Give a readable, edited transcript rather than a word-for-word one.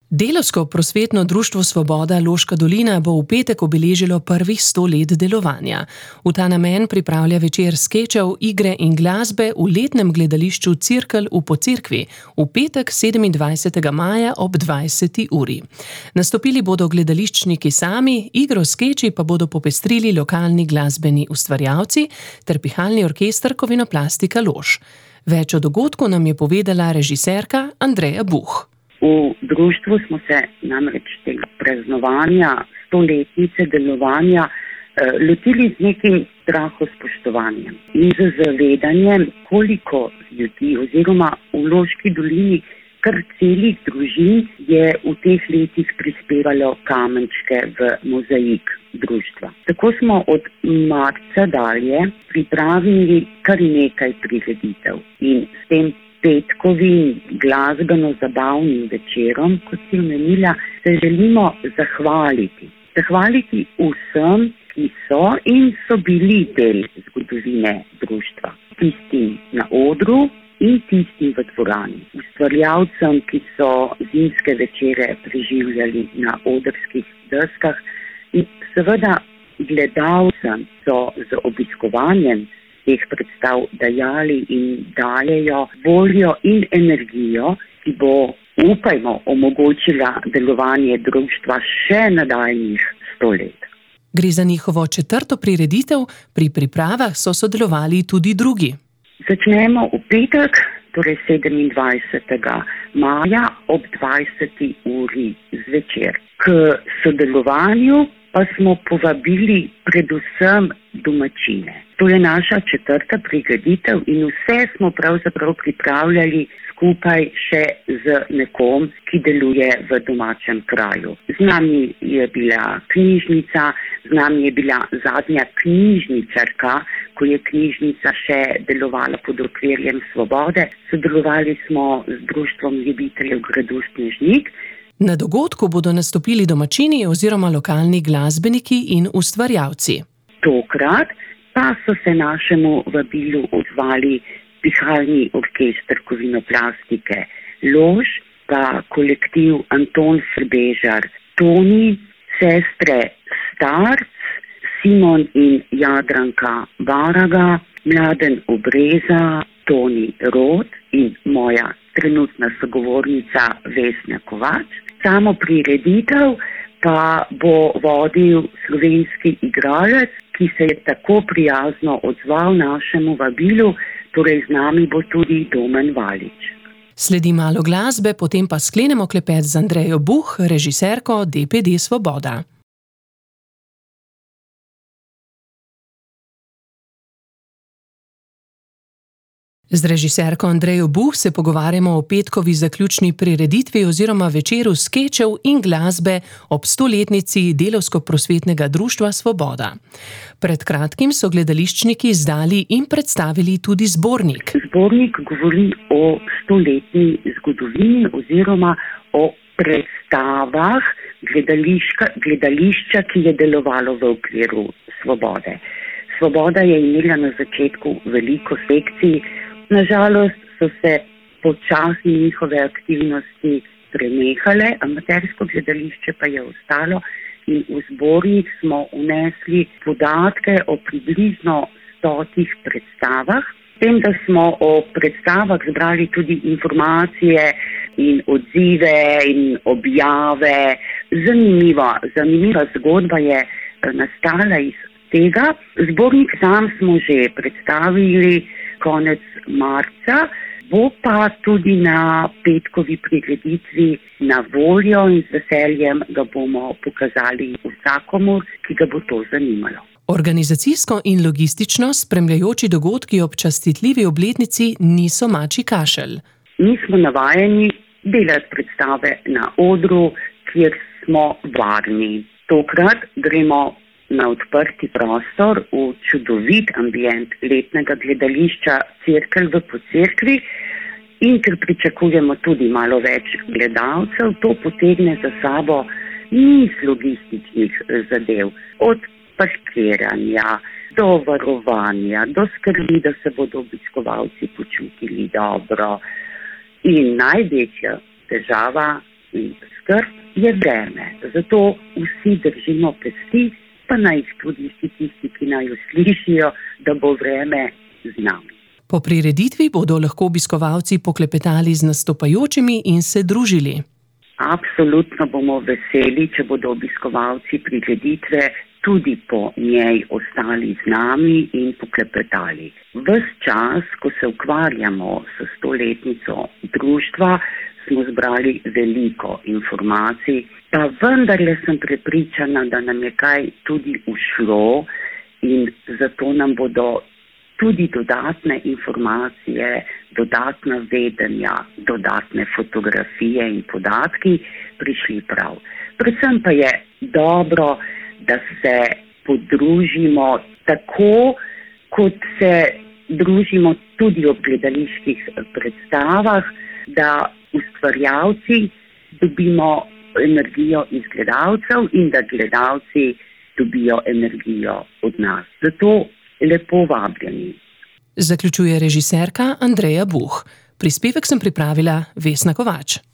Delavsko prosvetno društvo Svoboda Loška dolina bo v petek obeležilo prvih 100 let delovanja. V ta namen pripravlja večer skečev, igre in glasbe v letnem gledališču Cirkel v Pocerkvi v petek 27. maja ob 20. uri. Nastopili bodo gledališčniki sami, igro skeči pa bodo popestrili lokalni glasbeni ustvarjalci ter pihalni orkester Kovinoplastika Lož. Več o dogodku nam je povedala režiserka Andreja Buh. V društvu smo se namreč tega praznovanja 100-letnice delovanja lotili z nekim strahospoštovanjem in z zavedanjem, koliko ljudi oziroma v Loški dolini kar celih družin je v teh letih prispevalo kamenčke v mozaik društva. Tako smo od marca dalje pripravili kar nekaj prireditev in s tem petkovim glasbeno-zabavnim večerom, kot si omenila, se želimo zahvaliti. Zahvaliti vsem, ki so in so bili del zgodovine društva. Tistim na odru in tistim v dvorani. Ustvarjalcem, ki so zimske večere preživljali na odrskih deskah in seveda gledalcem so z obiskovanjem teh predstav dajali in dajejo voljo in energijo, ki bo, upajmo, omogočila delovanje društva še nadaljnjih 100 let. Gre za njihovo 4. prireditev, pri pripravah so sodelovali tudi drugi. Začnemo v petek, torej 27. maja ob 20. uri zvečer. K sodelovanju pa smo povabili predvsem domačine. To je naša 4. prireditev in vse smo pravzaprav pripravljali skupaj še z nekom, ki deluje v domačem kraju. Z nami je bila knjižnica, z nami je bila zadnja knjižničarka, ko je knjižnica še delovala pod okvirjem Svobode. Sodelovali smo z društvom ljubiteljev gradu Snežnik. Na dogodku bodo nastopili domačini oziroma lokalni glasbeniki in ustvarjalci. Tokrat pa so se našemu vabilu odzvali pihalni orkester Kovinoplastike Lož, pa kolektiv Anton Srbežar Toni, sestre Starc, Simon in Jadranka Baraga, Mladen Obreza, Toni Rod in moja trenutna sogovornica Vesna Kovač. Samo prireditev pa bo vodil slovenski igralec, ki se je tako prijazno odzval našemu vabilu, torej z nami bo tudi Domen Valič. Sledi malo glasbe, potem pa sklenemo klepet z Andrejo Buh, režiserko DPD Svoboda. Z režiserko Andrejo Buh se pogovarjamo o petkovi zaključni prireditvi oziroma večeru skečev in glasbe ob 100-letnici Delavsko-prosvetnega društva Svoboda. Pred kratkim so gledališčniki izdali in predstavili tudi zbornik. Zbornik govori o 100-letni zgodovini oziroma o predstavah gledališča, ki je delovalo v okviru Svobode. Svoboda je imela na začetku veliko sekcij. Nažalost so se počasni njihove aktivnosti prenehale, amatersko gledališče pa je ostalo in v zbornik smo vnesli podatke o približno 100 predstavah. S tem, da smo o predstavah zbrali tudi informacije in odzive in objave. Zanimiva zgodba je nastala iz tega. Zbornik sam smo že predstavili konec marca, bo pa tudi na petkovi prireditvi na voljo in z veseljem ga bomo pokazali vsakomur, ki ga bo to zanimalo. Organizacijsko in logistično spremljajoči dogodki ob častitljivi obletnici niso mačji kašelj. Mi smo navajeni delati predstave na odru, kjer smo varni. Tokrat gremo na odprti prostor v čudovit ambient letnega gledališča Cirkel v Pocerkvi in ker pričakujemo tudi malo več gledalcev, to potegne za sabo niz logističnih zadev, od parkiranja do varovanja, do skrbi, da se bodo obiskovalci počutili dobro. In največja težava in skrb je vreme. Zato vsi držimo pesti, pa naj izkoristi tisti, ki naj jo slišijo, da bo vreme z nami. Po prireditvi bodo lahko obiskovalci poklepetali z nastopajočimi in se družili. Absolutno bomo veseli, če bodo obiskovalci prireditve tudi po njej ostali z nami in poklepetali. Ves čas, ko se ukvarjamo s 100-letnico društva, smo zbrali veliko informacij, pa vendarle sem prepričana, da nam je kaj tudi ušlo in zato nam bodo tudi dodatne informacije, dodatna vedenja, dodatne fotografije in podatki prišli prav. Predvsem pa je dobro, da se podružimo tako, kot se družimo tudi ob gledaliških predstavah, da ustvarjalci dobimo energijo iz gledalcev in da gledalci dobijo energijo od nas. Zato lepo vabljeni. Zaključuje režiserka Andreja Buh. Prispevek sem pripravila Vesna Kovač.